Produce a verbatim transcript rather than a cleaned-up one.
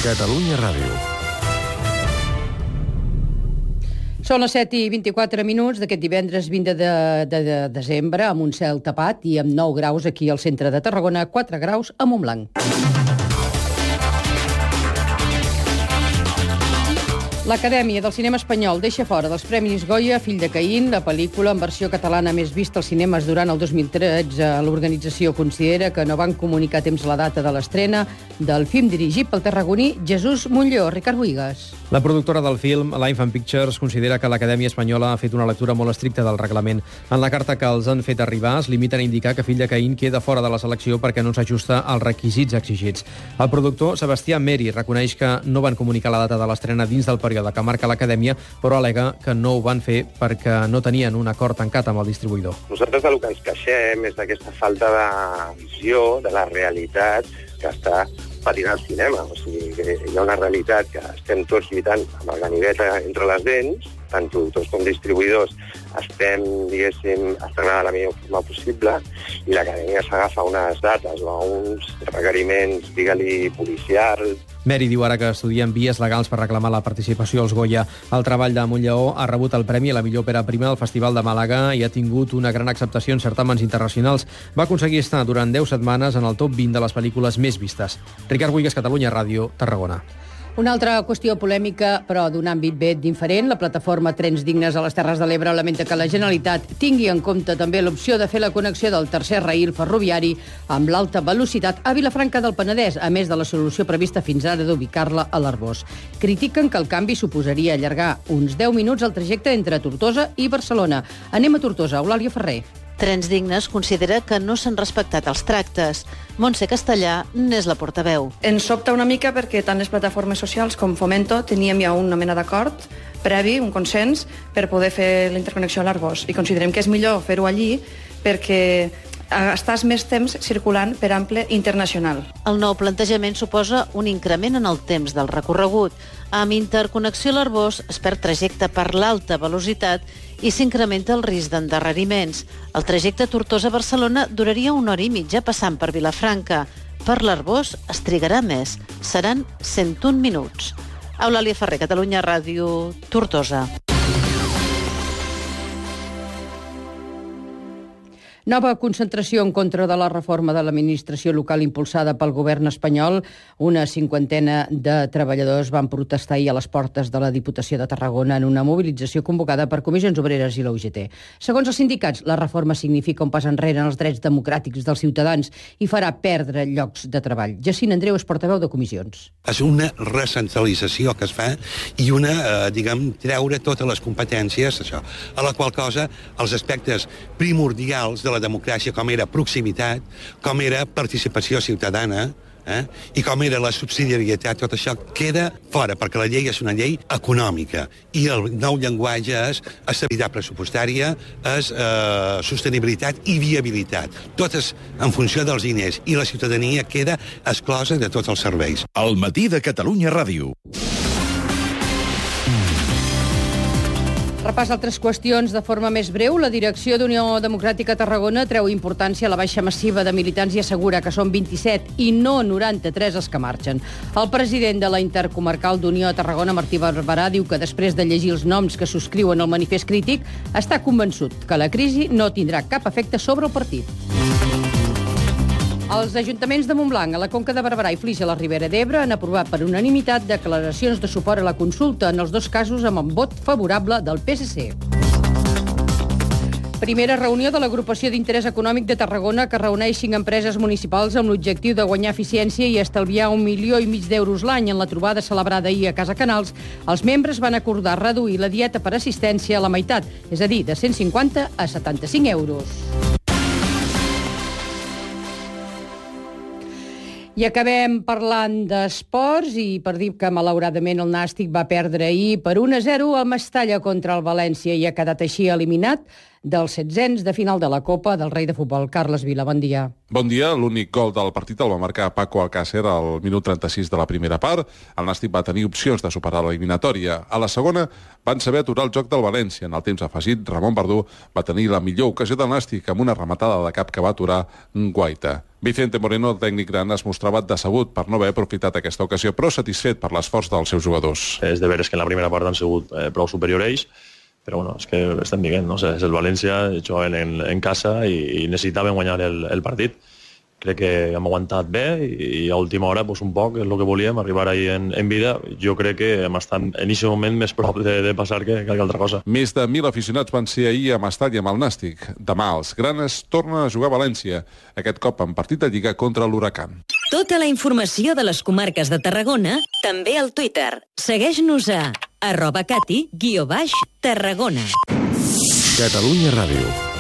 Catalunya Ràdio. Són les set i vint-i-quatre minuts d'aquest divendres vint de, de, de desembre, amb un cel tapat i amb nou graus aquí al centre de Tarragona, quatre graus a Montblanc. L'Acadèmia del Cinema Espanyol deixa fora dels Premis Goya Fill de Caín, la pel·lícula en versió catalana més vista als cinemes durant el dos mil tretze. L'organització considera que no van comunicar a temps la data de l'estrena del film dirigit pel tarragoní Jesús Montlló. Ricard Buigas. La productora del film, Lifetime Pictures, considera que l'Acadèmia Espanyola ha fet una lectura molt estricta del reglament. En la carta que els han fet arribar es limiten a indicar que Fill de Caín queda fora de la selecció perquè no s'ajusta als requisits exigits. El productor, Sebastià Meri, reconeix que no van comunicar la data de l'estrena dins del període que marca l'Acadèmia, però al·lega que no ho van fer perquè no tenien un acord tancat amb el distribuïdor. Nosaltres del que ens queixem és d'aquesta falta de visió de la realitat que està patint al cinema. O sigui, que hi ha una realitat que estem tots lluitant amb el ganivet entre les dents, tant productors com distribuïdors, estem, diguéssim, estrenant de la millor forma possible, i l'Acadèmia s'agafa unes dates o uns requeriments, digue-li, policials. Meri diu ara que estudien vies legals per reclamar la participació als Goya. El treball de Montllaó ha rebut el premi a la millor òpera prima del Festival de Màlaga i ha tingut una gran acceptació en certàmens internacionals. Va aconseguir estar durant deu setmanes en el top vint de les pel·lícules més vistes. Ricard Buigas, Catalunya Ràdio, Tarragona. Una altra qüestió polèmica, però d'un àmbit ben diferent. La plataforma Trens Dignes a les Terres de l'Ebre lamenta que la Generalitat tingui en compte també l'opció de fer la connexió del tercer rail ferroviari amb l'alta velocitat a Vilafranca del Penedès, a més de la solució prevista fins ara d'ubicar-la a l'Arboç. Critiquen que el canvi suposaria allargar uns deu minuts el trajecte entre Tortosa i Barcelona. Anem a Tortosa, Eulàlia Ferrer. Trens Dignes considera que no s'han respectat els tractes. Montse Castellà n'és la portaveu. Ens sobta una mica perquè tant les plataformes socials com Fomento teníem ja una mena d'acord previ, un consens, per poder fer la interconnexió a l'Arboç. I considerem que és millor fer-ho allí perquè estàs més temps circulant per ample internacional. El nou plantejament suposa un increment en el temps del recorregut. Amb interconnexió a l'Arboç es perd trajecte per l'alta velocitat i s'incrementa el risc d'endarreriments. El trajecte Tortosa-Barcelona duraria una hora i mitja passant per Vilafranca. Per l'Arboç es trigarà més. Seran cent un minuts. Eulàlia Ferrer, Catalunya Ràdio, Tortosa. Nova concentració en contra de la reforma de l'administració local impulsada pel govern espanyol. Una cinquantena de treballadors van protestar ahir a les portes de la Diputació de Tarragona en una mobilització convocada per Comissions Obreres i la U G T. Segons els sindicats, la reforma significa un pas enrere en els drets democràtics dels ciutadans i farà perdre llocs de treball. Jacint Andreu és portaveu de Comissions. És una recentralització que es fa i una, eh, diguem, treure totes les competències, això, a la qual cosa els aspectes primordials de la democràcia, com era proximitat, com era participació ciutadana, eh? i com era la subsidiarietat, tot això queda fora, perquè la llei és una llei econòmica, i el nou llenguatge és estabilitat pressupostària, és eh, sostenibilitat i viabilitat, totes en funció dels diners, i la ciutadania queda exclosa de tots els serveis. El matí de Catalunya Ràdio. Repàs altres qüestions de forma més breu. La direcció d'Unió Democràtica Tarragona treu importància a la baixa massiva de militants i assegura que són vint-i-set i no noranta-tres els que marxen. El president de la Intercomarcal d'Unió a Tarragona, Martí Barberà, diu que després de llegir els noms que subscriuen el manifest crític, està convençut que la crisi no tindrà cap efecte sobre el partit. Els ajuntaments de Montblanc, a la Conca de Barberà i Flix a la Ribera d'Ebre han aprovat per unanimitat declaracions de suport a la consulta, en els dos casos amb un vot favorable del P S C. Primera reunió de l'Agrupació d'Interès Econòmic de Tarragona, que reuneix cinc empreses municipals amb l'objectiu de guanyar eficiència i estalviar un milió i mig d'euros l'any. En la trobada celebrada ahir a Casa Canals, els membres van acordar reduir la dieta per assistència a la meitat, és a dir, de cent cinquanta a setanta-cinc euros. I acabem parlant d'esports i per dir que malauradament el Nàstic va perdre ahir per un a zero a Mestalla contra el València i ha quedat així eliminat dels setzents de final de la Copa del Rei de Futbol. Carles Vila, bon dia. Bon dia. L'únic gol del partit el va marcar Paco Alcácer al minut trenta-sis de la primera part. El Nàstic va tenir opcions de superar l'eliminatòria. A la segona van saber aturar el joc del València. En el temps afegit, Ramon Verdú va tenir la millor ocasió del Nàstic amb una rematada de cap que va aturar Guaita. Vicente Moreno, el tècnic gran, es mostrava decebut per no haver aprofitat aquesta ocasió, però satisfet per l'esforç dels seus jugadors. És de veres que en la primera part han sigut eh, prou superior a ells, però bueno, és que estem dient, no? O sigui, és el València, juguen en, en casa i, i necessitaven guanyar el, el partit. Crec que hem aguantat bé i, i a última hora pues, un poc és el que volíem, arribar ahí en, en vida. Jo crec que hem estat en aquest moment més prop de, de passar que qualque altra cosa. Més de mil aficionats van ser ahir a Mestalla amb el Nàstic. Demà els Granes tornen a jugar a València, aquest cop en partit de Lliga contra l'Huracan. Tota la informació de les comarques de Tarragona també al Twitter. Segueix-nos a arroba cati guió baix Tarragona. Catalunya Ràdio.